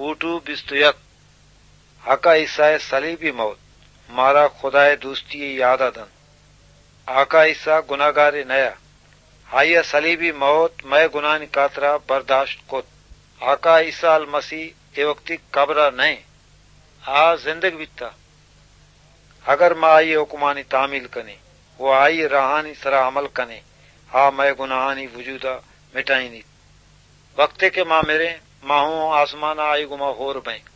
फूटू बिस्तुयक आका ईसा सलीबी मौत मारा खुदाए दोस्ती याद अदन आका ईसा गुनागारे नया हाया सलीबी मौत मैं गुनानी कातरा बर्दाश्त कोत आका ईसा अल मसीह ए वक्ति कब्रा नहीं आ जिंदगी बिता अगर मां आई हुकुमानी तामील कने वो आई रहानी सरा अमल कने हा मैं गुनाहानी वजूदा मिटाई नी वक्ते के मां मेरे माहू आसमाना आई गुमा होर बई